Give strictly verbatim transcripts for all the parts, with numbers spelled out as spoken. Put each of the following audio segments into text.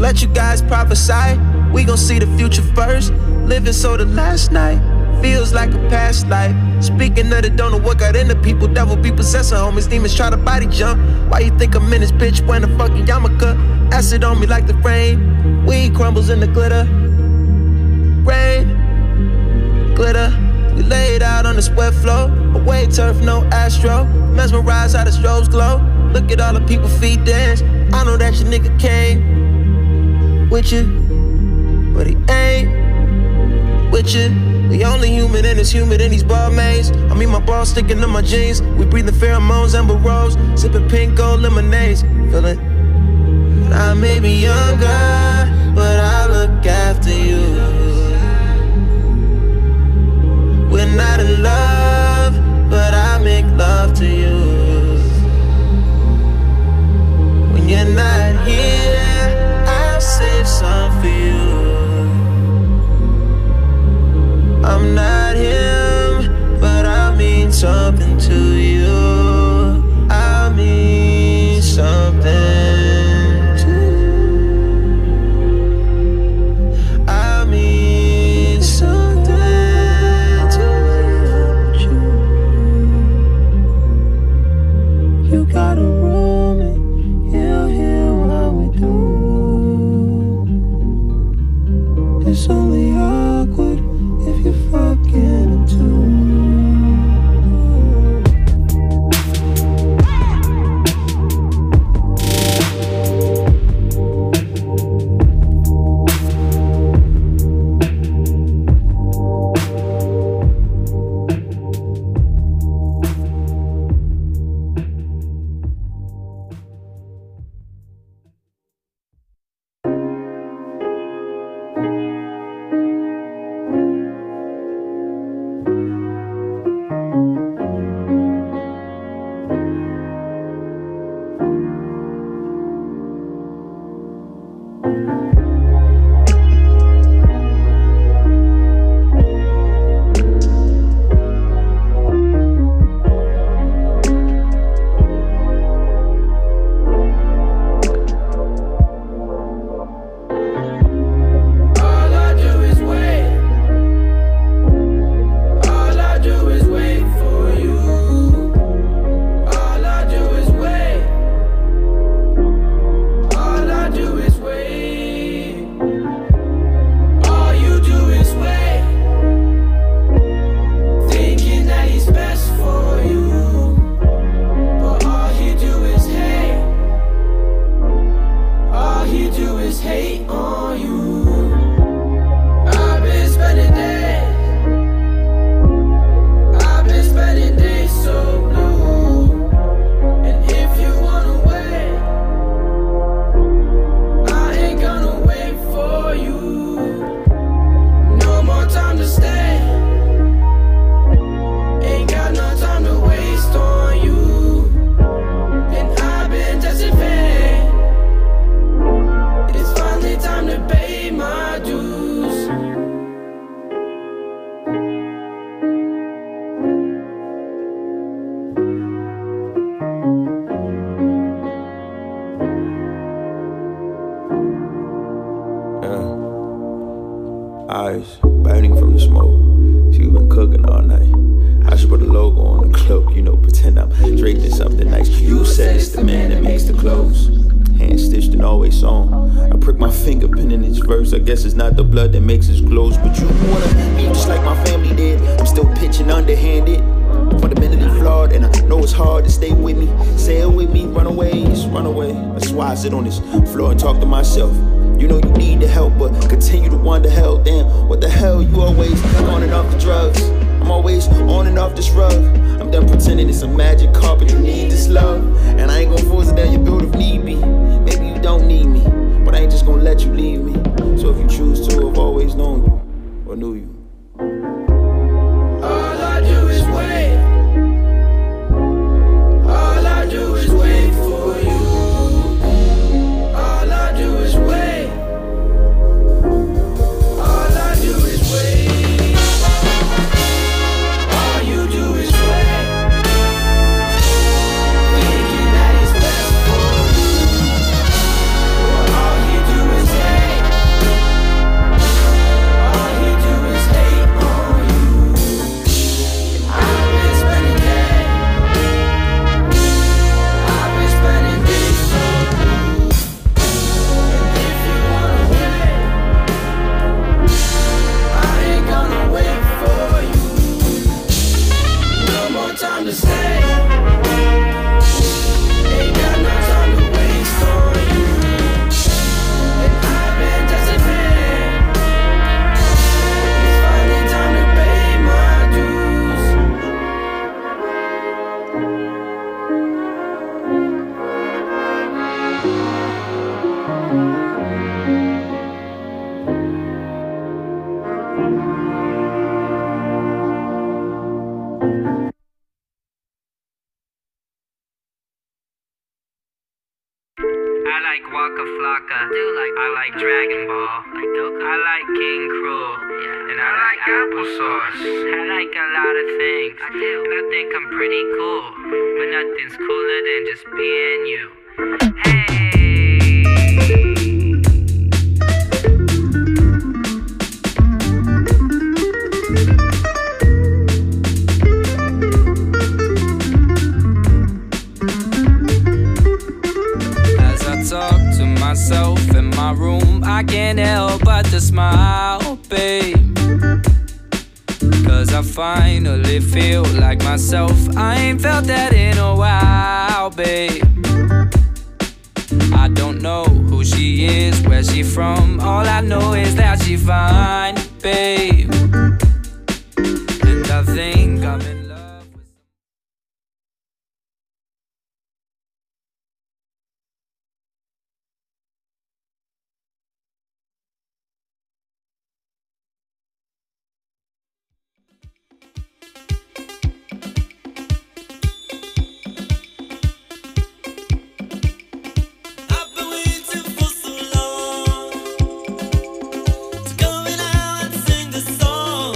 Let you guys prophesy. We gon' see the future first. Living so the last night feels like a past life. Speaking of the don't know what got into people. Devil be possessing homies, demons try to body jump. Why you think I'm in this bitch wearing a fucking yarmulke? Acid on me like the rain. Weed crumbles in the glitter. Rain, glitter. We laid out on the sweat floor. Away turf, no astro. Mesmerized how the strobes glow. Look at all the people feet dance. I know that your nigga came with you, but he ain't with you. We only human and it's humid in these Balmains. I mean my balls sticking to my jeans. We breathing pheromones, amber rose. Sipping pink gold lemonades. Feeling I may be younger, but I look after you. We're not in love, but I make love to you. When you're not here, I'll save some for you. I'm not him, but I mean something to you. I mean something to you. I mean something to you. You got a room and he'll hear what we do. It's only awkward if you're fucking him too. Eyes burning from the smoke. She been cooking all night. I should put a logo on the cloak, you know, pretend I'm draped in something nice. You said it's the man that makes the clothes. Hand stitched and always sewn. I prick my finger pin in its verse. I guess it's not the blood that makes us glows, but you wanna be just like my family did. I'm still pitching underhanded, fundamentally flawed, and I know it's hard to stay with me. Sail with me, runaways, run away. That's why I sit on this floor and talk to myself. You know you need the help, but continue to wonder, hell, damn, what the hell? You always on and off the drugs. I'm always on and off this rug. I'm done pretending it's a magic carpet. You need this love, and I ain't gonna force it down your throat if need be. Maybe you don't need me, but I ain't just gonna let you leave me. So if you choose to, I've always known you, or knew you. All I do is wait. All I do is wait for you. All I do is wait. Thinking that it's best for you, but all you do is hate. I like Waka Flocka. I do like. I like Dragon Ball. Like Goku. I like King Cruel. Yeah. And I, I like, like applesauce. I like a lot of things. I do. And I think I'm pretty cool. But nothing's cooler than just being you. Hey. Talk to myself in my room, I can't help but to smile, babe. Cause I finally feel like myself. I ain't felt that in a while, babe. I don't know who she is, where she from. All I know is that she fine, babe. And I think I'm in love with Sing the song.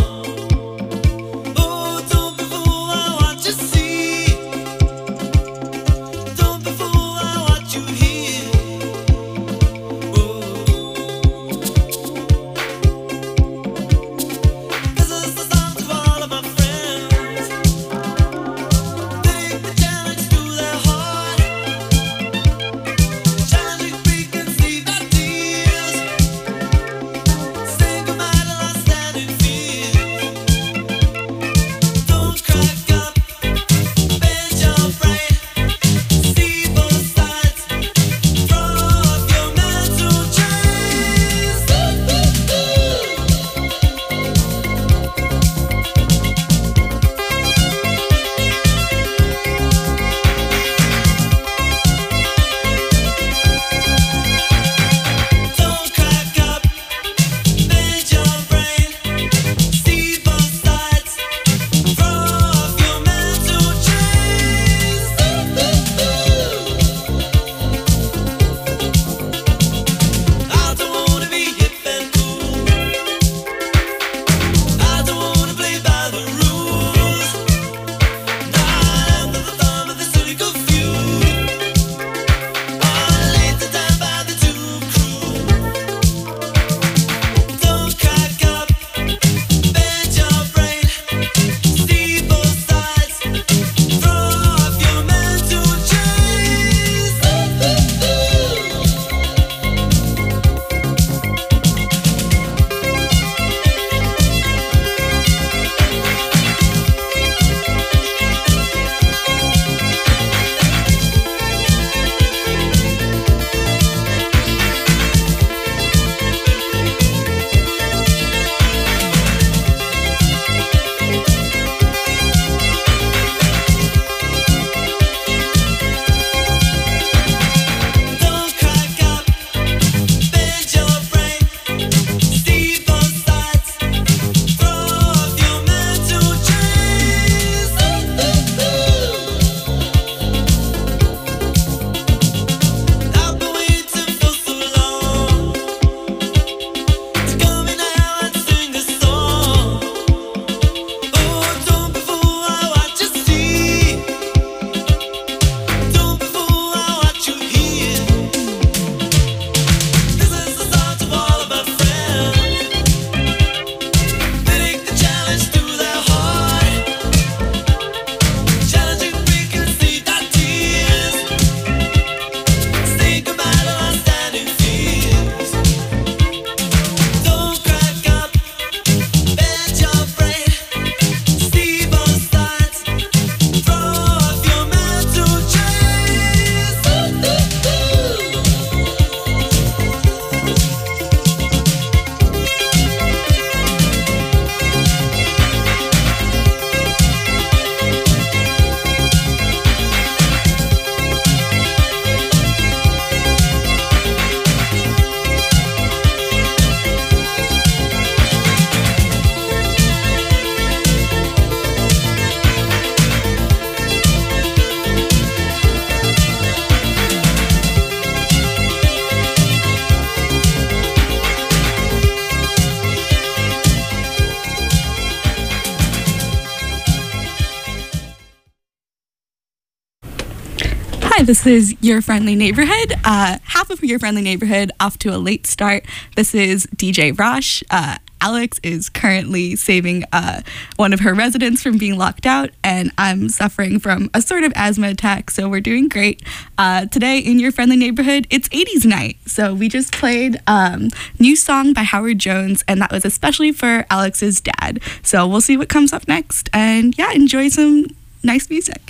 This is Your Friendly Neighborhood. Uh, half of Your Friendly Neighborhood off to a late start. This is D J Rosh. Uh, Alex is currently saving uh, one of her residents from being locked out, and I'm suffering from a sort of asthma attack, so we're doing great. Uh, today in Your Friendly Neighborhood, it's eighties night, so we just played um, new song by Howard Jones, and that was especially for Alex's dad. So we'll see what comes up next, and yeah, enjoy some nice music.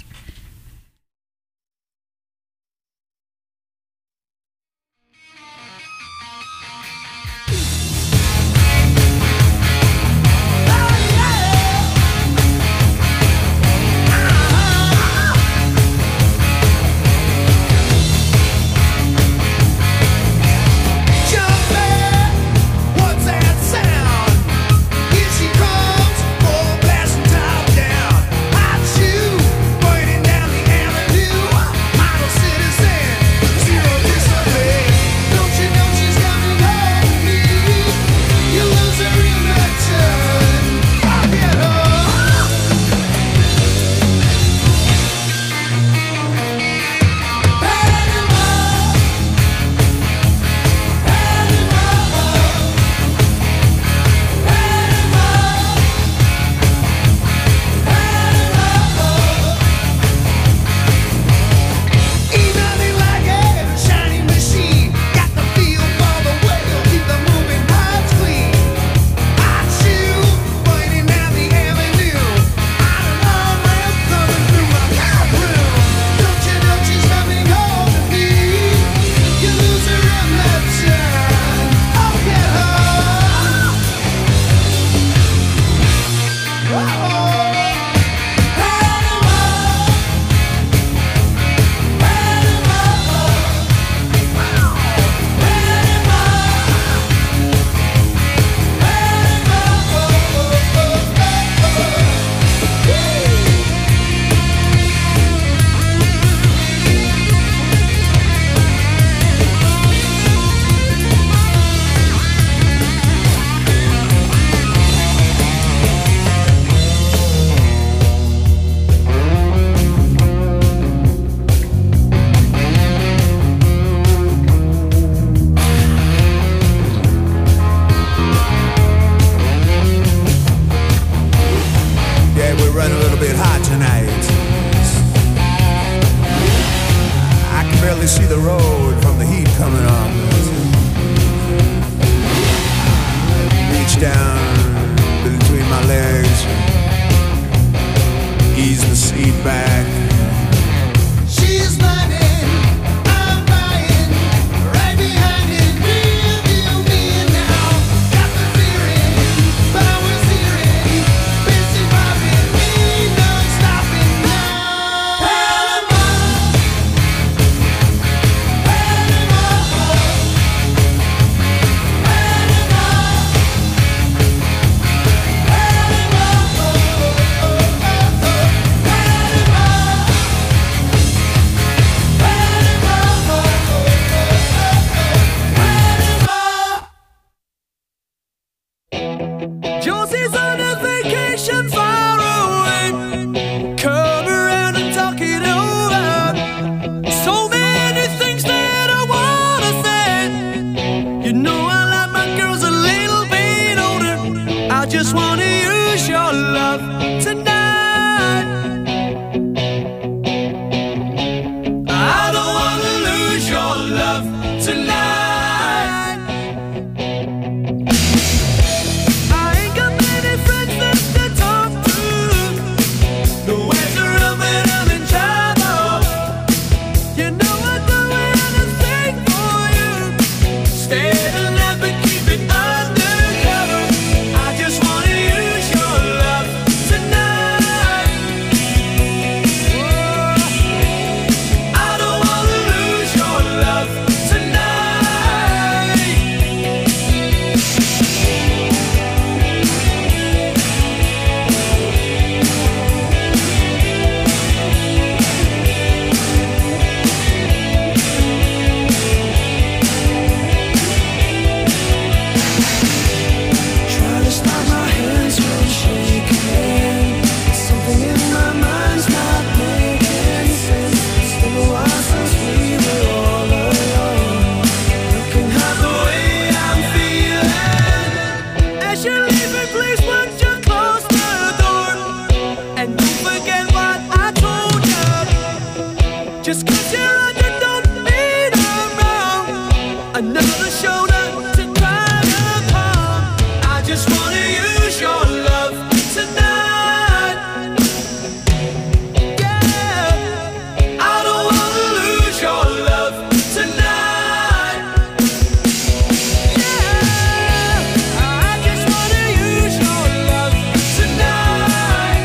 Here she comes, full blast and top down. Hot shoe, another shoulder to cry upon. I just wanna use your love tonight. Yeah, I don't wanna lose your love tonight. Yeah, I just wanna use your love tonight.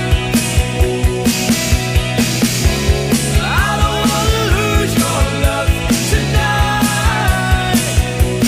I don't wanna lose your love tonight.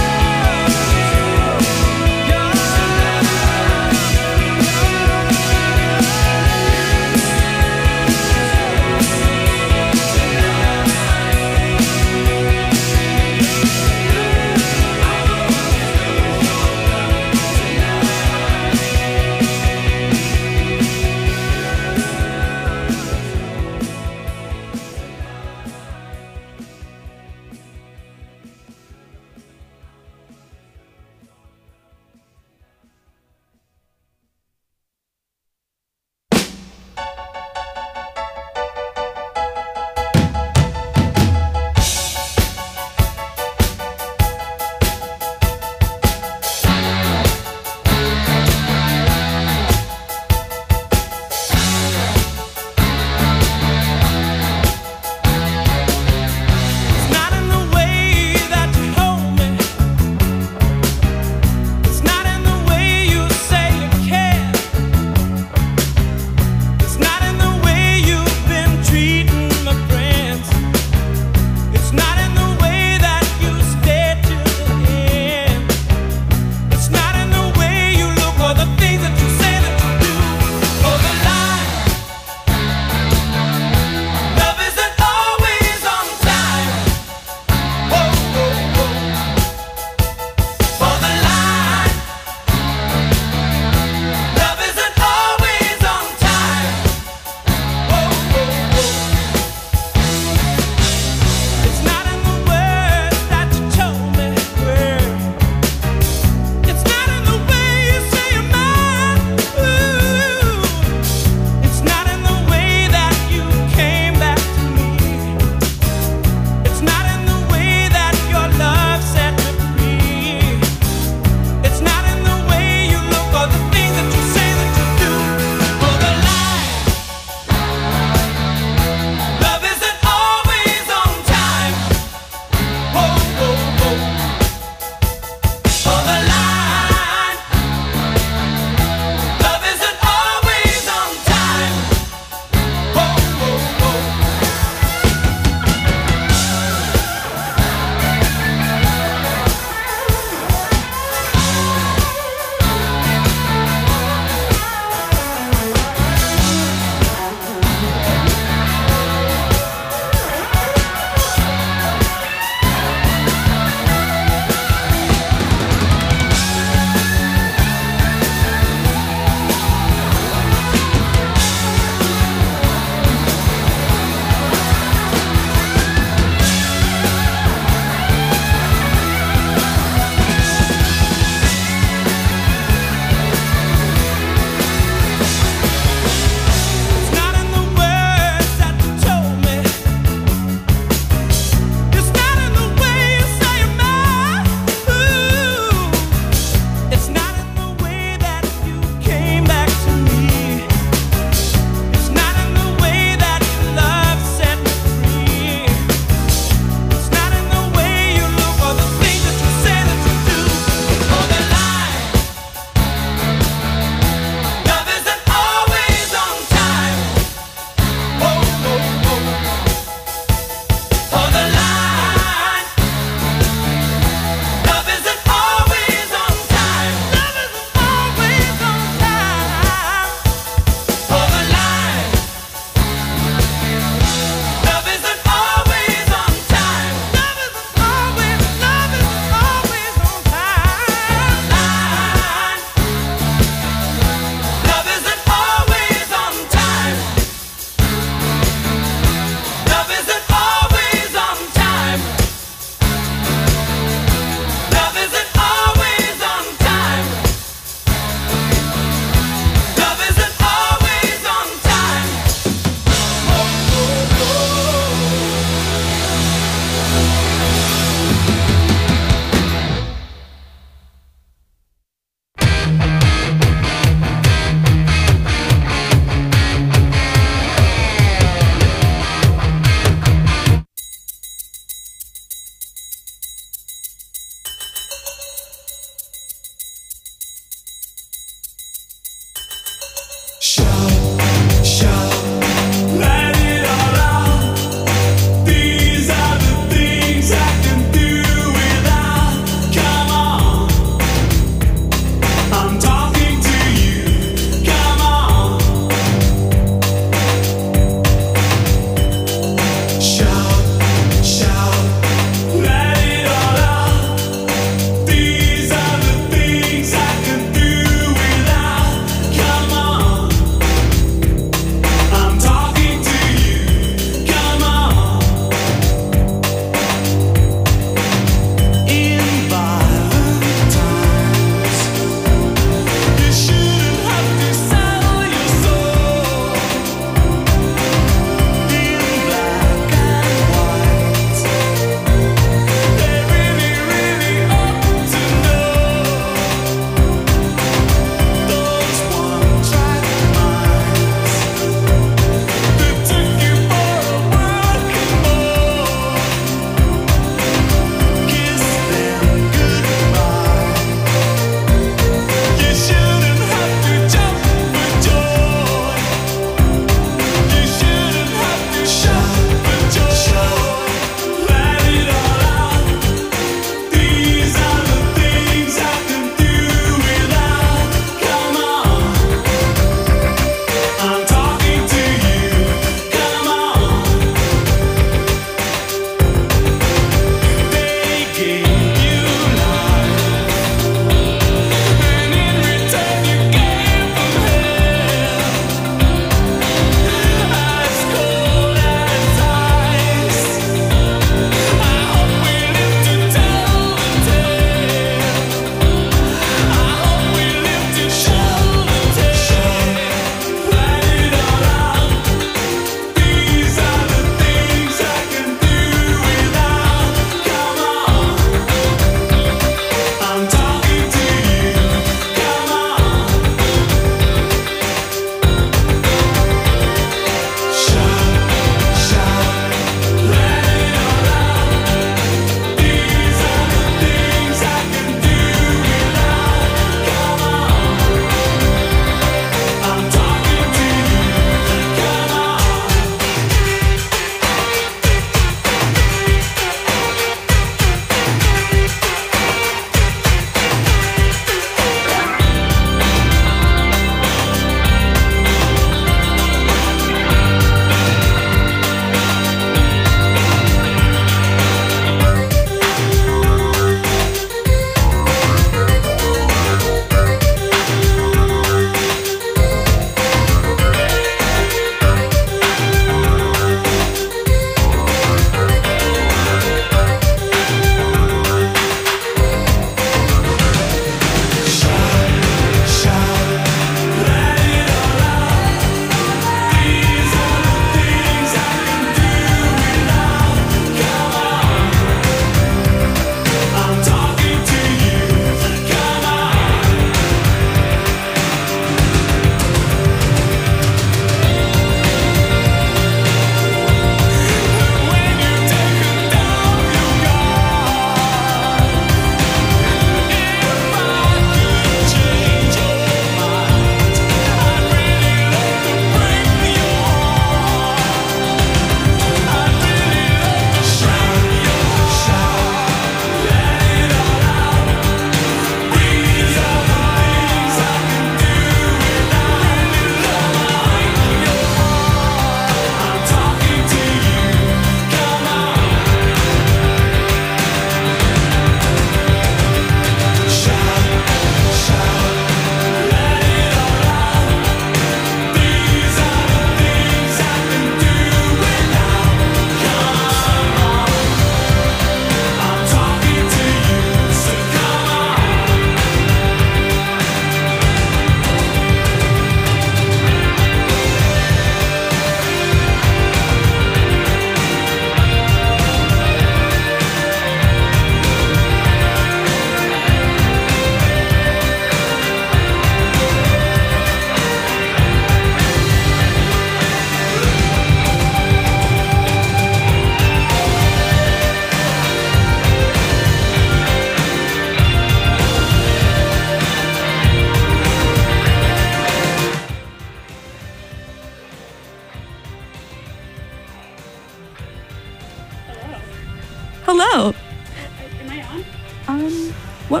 Oh, Am I on? um, what?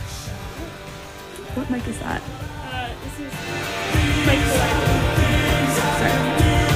What mic is that? Uh, this is Mike Sorry.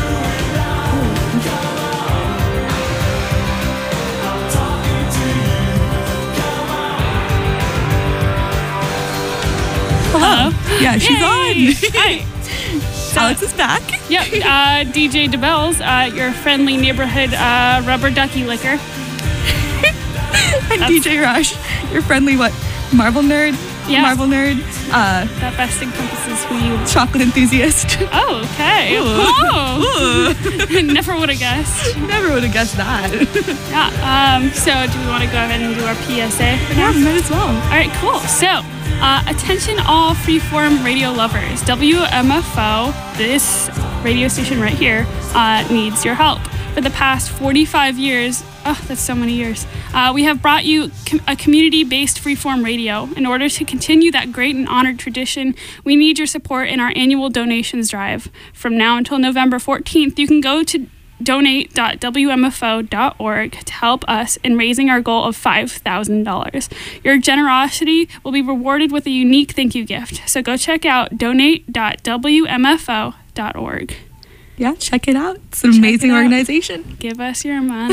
Hello. Yeah, she's Yay! on. Hi. Alex is back. Yep, uh, D J DeBells, uh, your friendly neighborhood uh, rubber ducky licker. And D J Rush, your friendly what? Marvel nerd. Yeah. Marvel nerd. Uh, That best encompasses who you. chocolate enthusiast. Oh, okay. Ooh. Oh. Never would have guessed. Never would have guessed that. Yeah. Um. So, do we want to go ahead and do our P S A? Yeah, might as well. All right, cool. So, uh, attention all freeform radio lovers. W M F O, this radio station right here, uh, needs your help. For the past forty-five years, oh, that's so many years, uh, we have brought you com- a community-based freeform radio. In order to continue that great and honored tradition, we need your support in our annual donations drive. From now until November fourteenth, you can go to donate dot w m f o dot org to help us in raising our goal of five thousand dollars. Your generosity will be rewarded with a unique thank you gift. So go check out donate dot w m f o dot org. Yeah, check it out. It's an Check amazing it out. organization. Give us your money.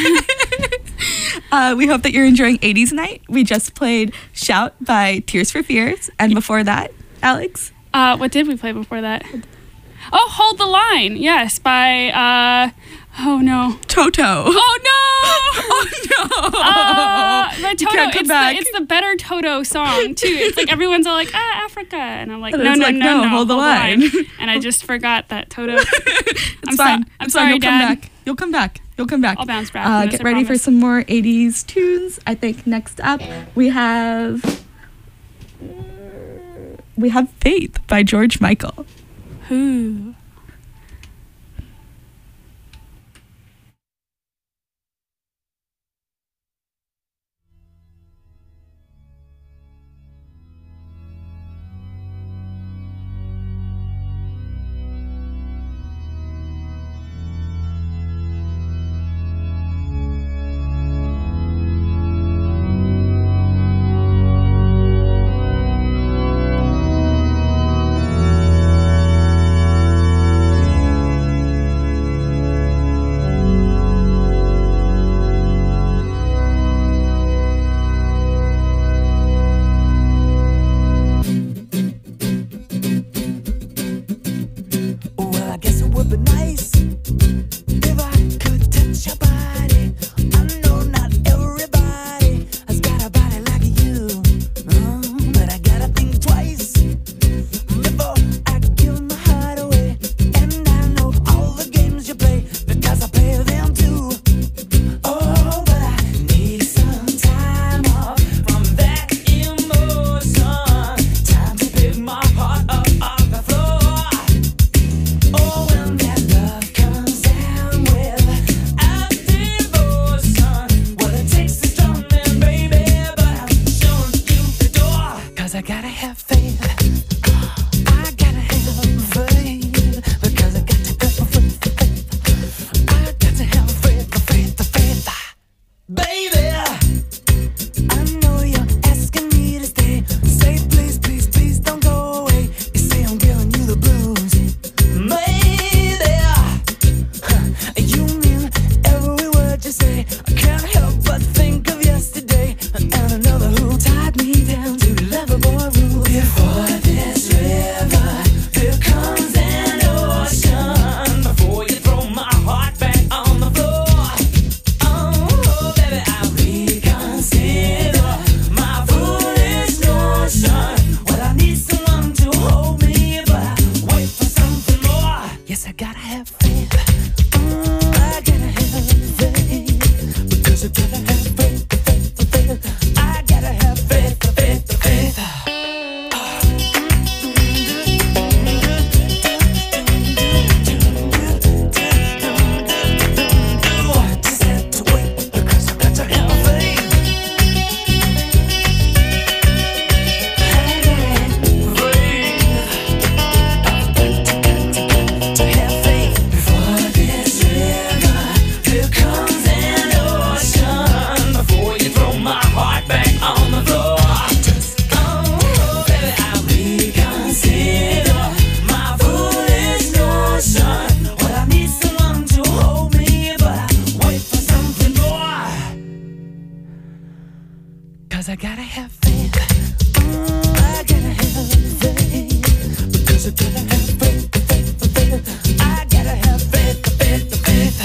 Uh, we hope that you're enjoying eighties Night. We just played Shout by Tears for Fears. And before that, Alex? Uh, what did we play before that? Oh, Hold the Line. Yes, by, uh, oh no. Toto. Oh no! Oh, no. Uh, by Toto. can't come It's back. the, it's the better Toto song, too. It's like everyone's all like, ah, Africa. And I'm like, And no, it's no, like, no, no, no, hold the line. And I just forgot that Toto. It's I'm so- fine. I'm it's sorry, fine. You'll Dad. come back. You'll come back. You'll come back. I'll bounce back Uh, from this, get I ready for promise. some more eighties tunes. I think next up we have we have Faith by George Michael. Ooh. So gotta have faith, faith, faith. I gotta have faith, faith, faith.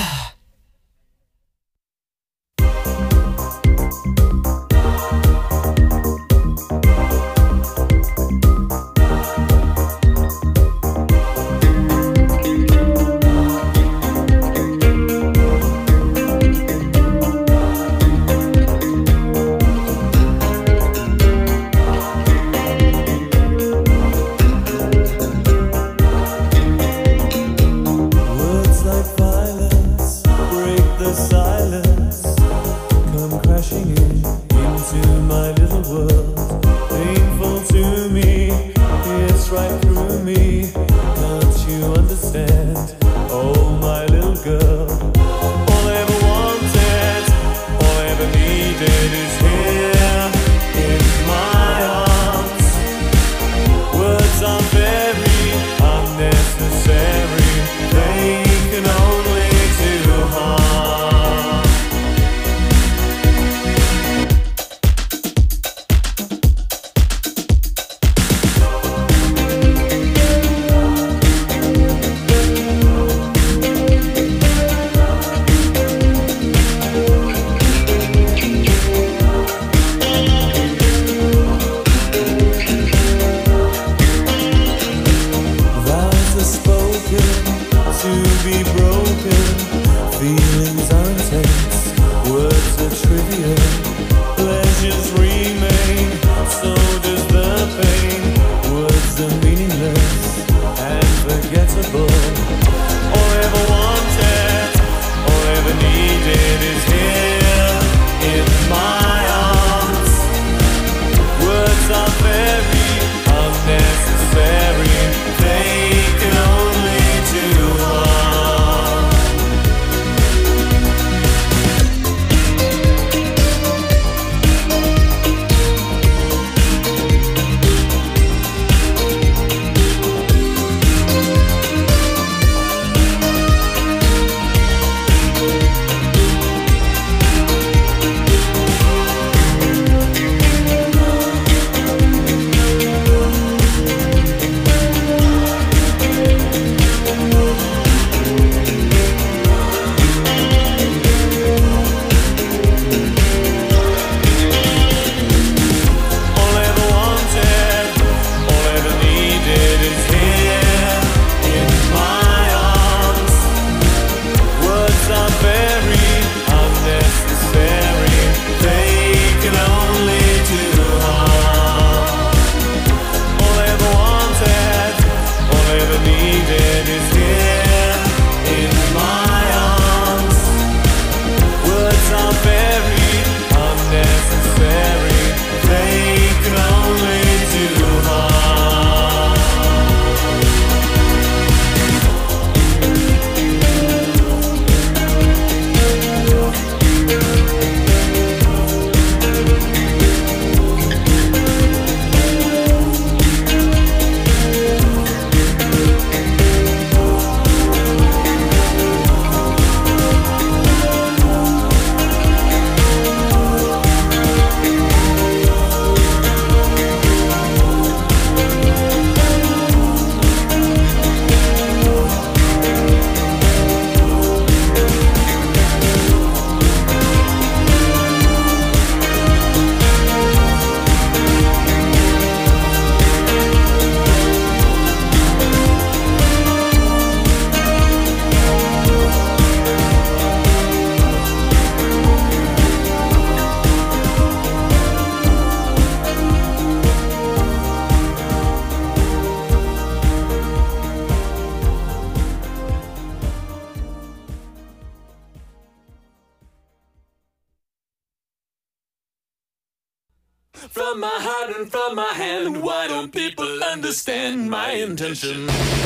From my heart and from my hand, why don't people understand my intention?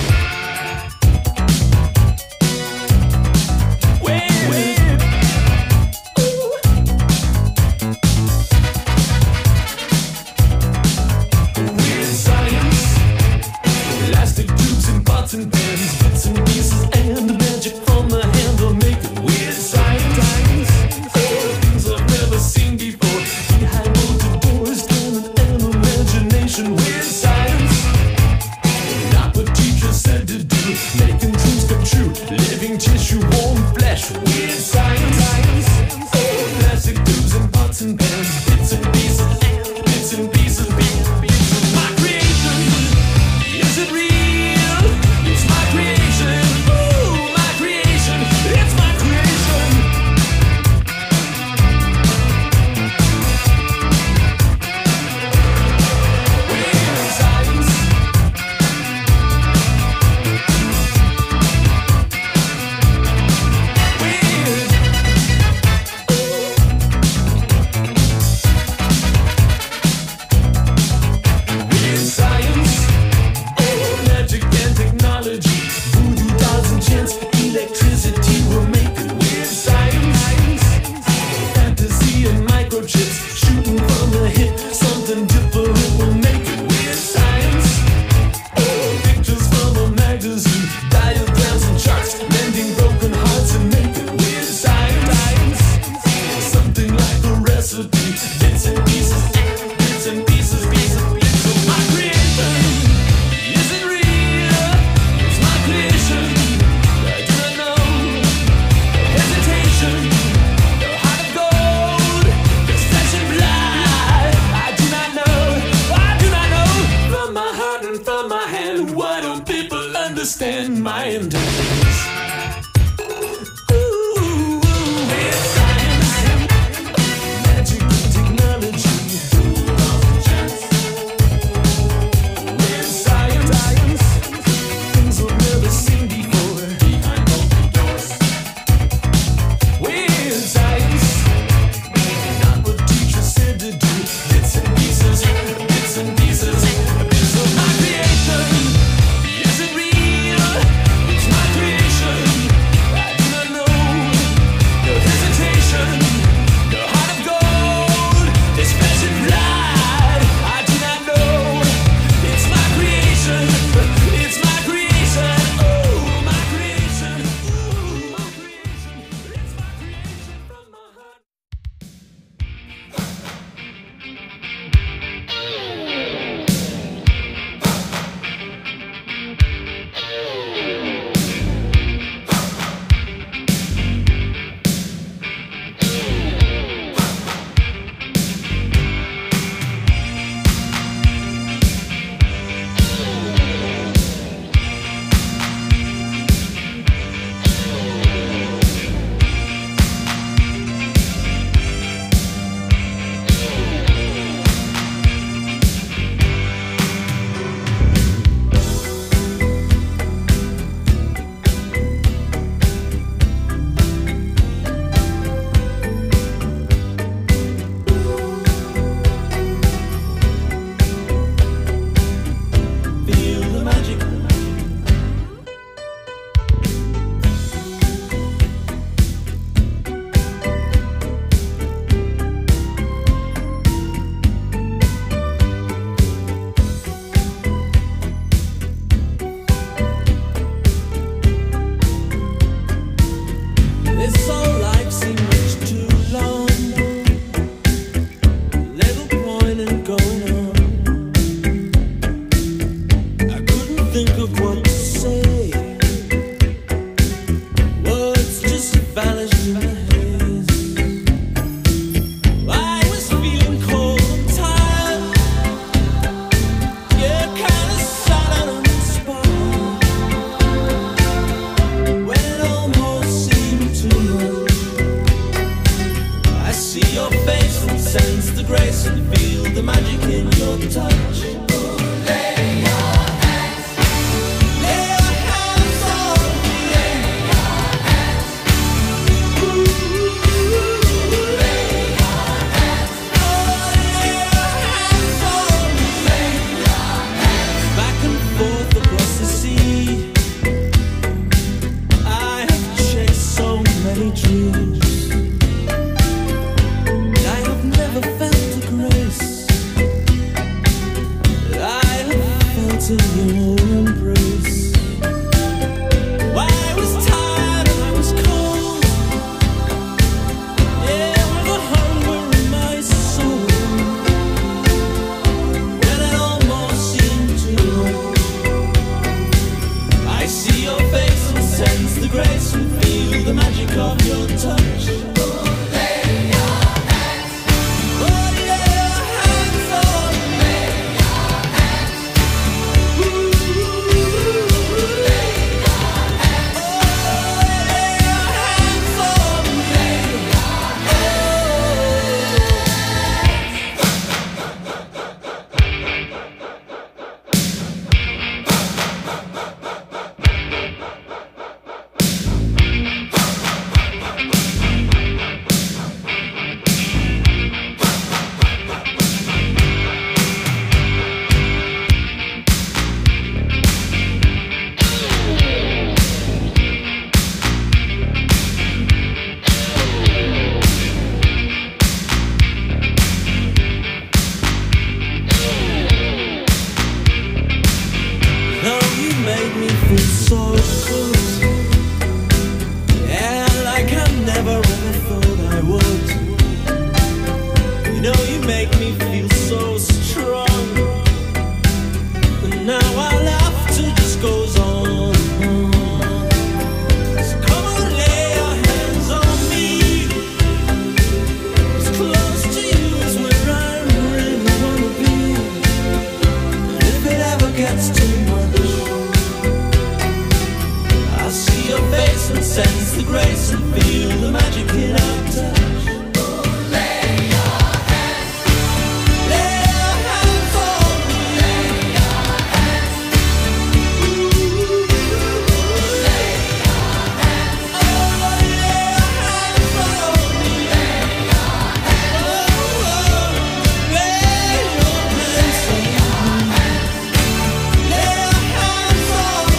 Wait, wait. Weird science, elastic tubes and pots and pans, bits and pieces and the magic from the handle make it weird science. Oh, things I've never seen before. Behind molded doors, talent and imagination. Weird science, not what people understand my intentions. Ooh, with science, magic and technology, with science, things we've never seen before behind open doors. With science, not what teachers said to do. Bits and pieces, bits and pieces, bits of my creation. Is it real? It's my creation. I do not know. No hesitation. No heart of gold. This flesh and blood. I do not know. It's my creation. It's my creation. Oh, my creation. Ooh, my creation. It's my creation from my heart. Feel the magic. This whole life seemed much too long. Little point in going on. I couldn't think of what to say. Words just vanished in the haze. I was feeling cold and tired. Yeah, kinda sad on the spot. When it almost seemed too much. I see your face and sense the grace and feel the magic in your touch. Lay your hands on me. Ooh, lay your hands. Oh, lay your hands on me. Back and forth across the sea. I have chased so many dreams. I have never felt the grace that I have felt in your embrace. I was tired and I was cold. Yeah, with a hunger in my soul. When it almost seemed too much. I see your face and sense the grace and feel the magic of your touch. Lay your hands. Oh, lay your hands on me. Ooh, lay your hands. Oh, lay your hands on me. Now you made me feel so good. Yeah, like I never ever thought I would. You know you make me feel so strong. And now our laughter just goes on. So come on, lay your hands on me. As close to you as where I really wanna be. And if it ever gets too much, grace and feel the magic in our touch. Lay your hands, lay your hands on me. Lay your hands, ooh, lay your hands, oh, lay your hands on me. Lay your hands, oh, lay your hands on me. Lay your hands on me.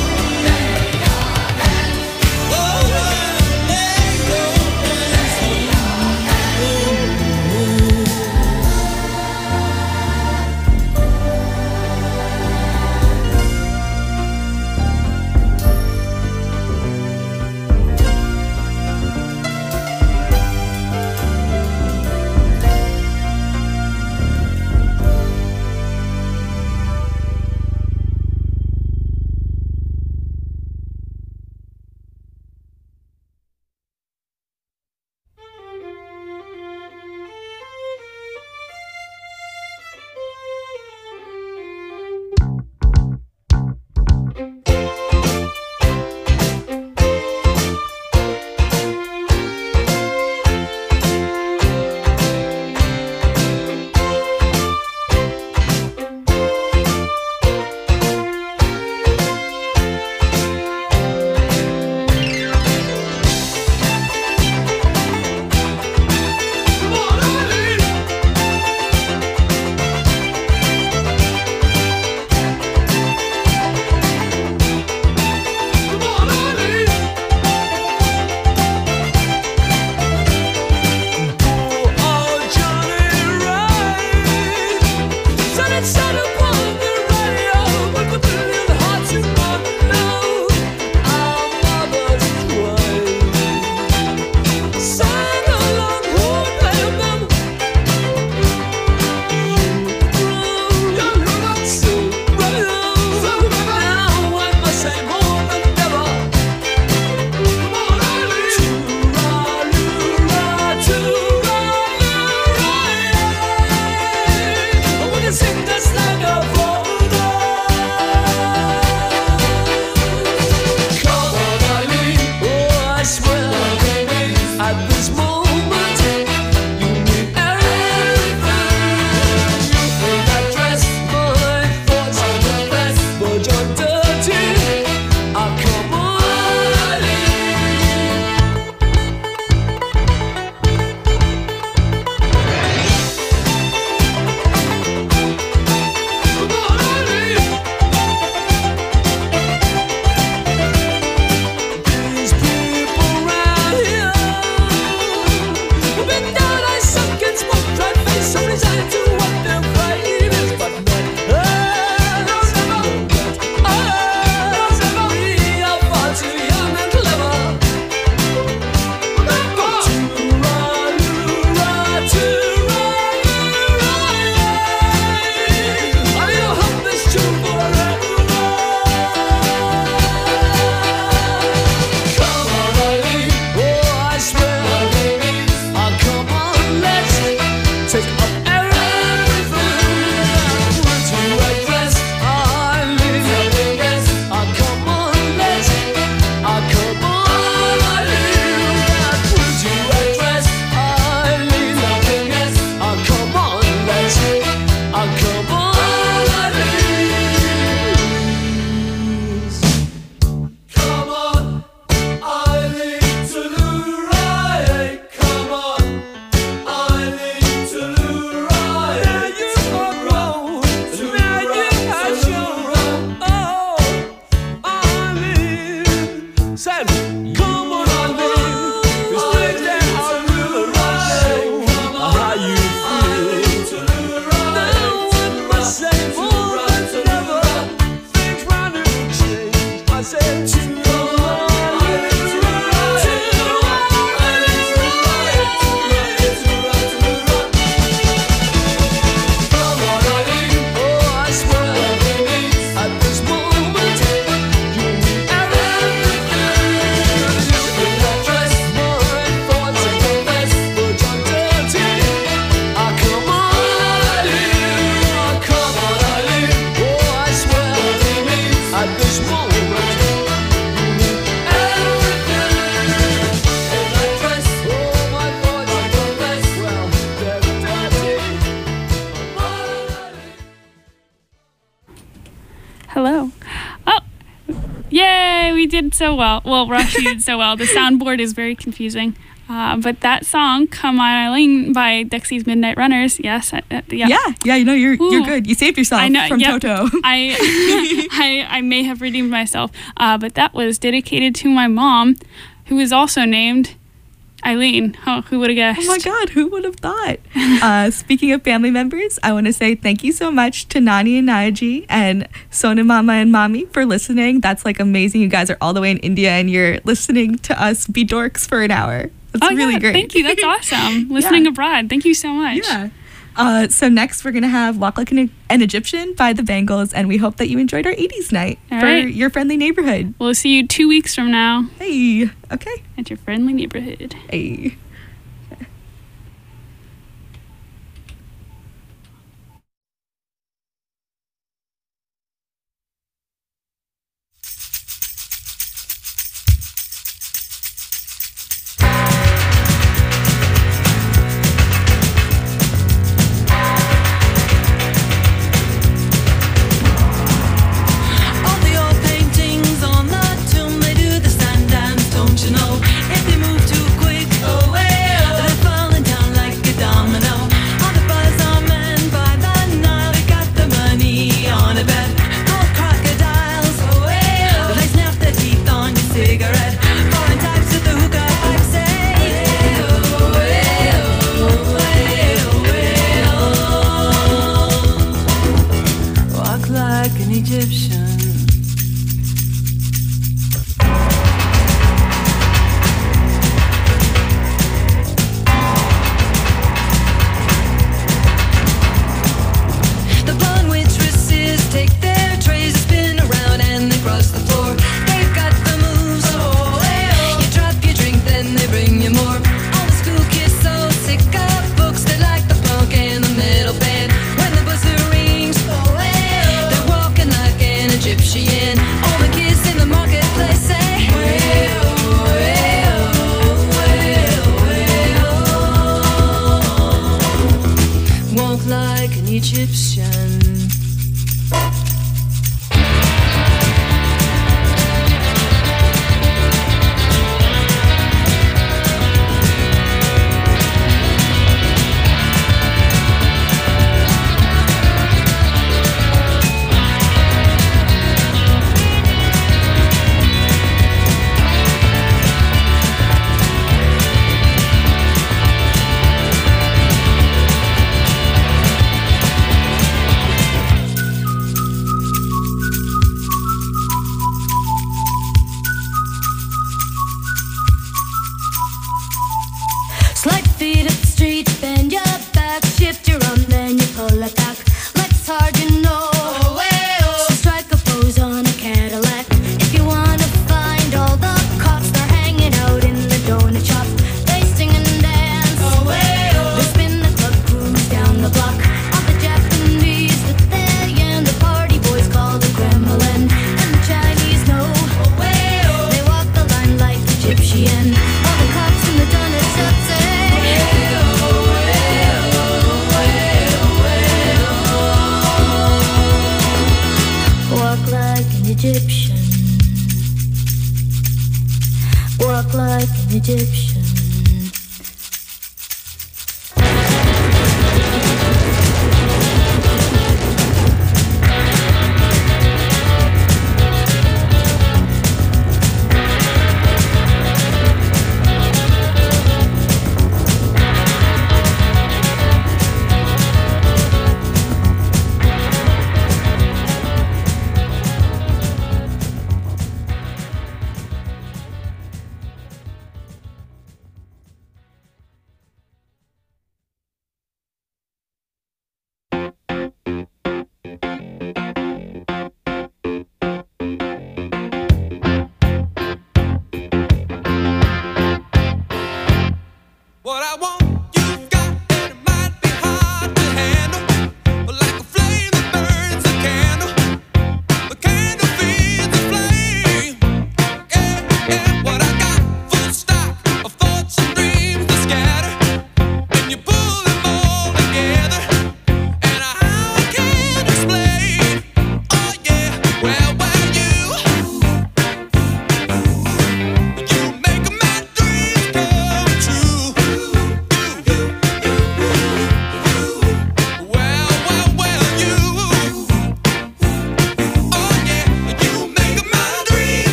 Yay, we did so well. Well, Rush, you did so well. The soundboard is very confusing. Uh, but that song, Come On Eileen by Dexy's Midnight Runners, yes. Uh, uh, yeah. yeah, yeah, you know, you're Ooh. you're good. You saved yourself I know, from yep. Toto. I, I I may have redeemed myself, uh, but that was dedicated to my mom, who is also named Eileen. Oh, who would have guessed? Oh my God, who would have thought? uh, speaking of family members, I want to say thank you so much to Nani and Nayaji and Sona Mama and Mommy for listening. That's like amazing. You guys are all the way in India and you're listening to us be dorks for an hour. That's oh, really yeah, great. Thank you. That's awesome. Listening Yeah. abroad. Thank you so much. Yeah. Uh, so next we're going to have Walk Like an, an Egyptian by the Bangles, and we hope that you enjoyed our eighties night All for right. your friendly neighborhood. We'll see you two weeks from now Hey, okay. at your friendly neighborhood. Hey. All the old paintings on the tomb, they do the stand dance, don't you know? If they move too quick, oh well, they're falling down like a domino. All the buzzer men by the Nile, they got the money on a bet. Gold crocodiles, oh well, they snap their teeth on your cigarette. Foreign types with the hookah pipe say, oh well, oh well, walk like an Egyptian. The blonde waitresses take their trays, spin around and they cross the floor. They've got the moves, oh well. You drop your drink, then they bring you more. All the school kids so sick of books, they like the punk and the metal band. When the buzzer rings, oh well, they're walking like an Egyptian. All the kids in the marketplace say, well, well, well, well. Walk like an Egyptian. Slide feet up the street, bend your back, shift your arm, then you pull it back. Legs hard, you know. So strike a pose on a Cadillac. If you wanna find all the cops, they're hanging out in the donut shop. They sing and dance. They spin the club, cruise down the block. All the Japanese that they and the party boys call the Kremlin. And the Chinese know. They walk the line like Egyptian. All the cops in the donut shop say, walk like an Egyptian. Walk like an Egyptian.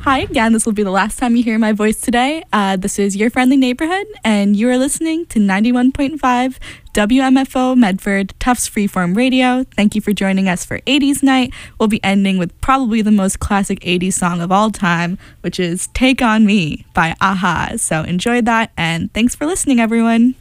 Hi again, this will be the last time you hear my voice today. Uh, this is Your Friendly Neighborhood, and you are listening to ninety-one point five W M F O Medford, Tufts Freeform Radio. Thank you for joining us for eighties Night. We'll be ending with probably the most classic eighties song of all time, which is Take On Me by a-ha. So enjoy that, and thanks for listening, everyone.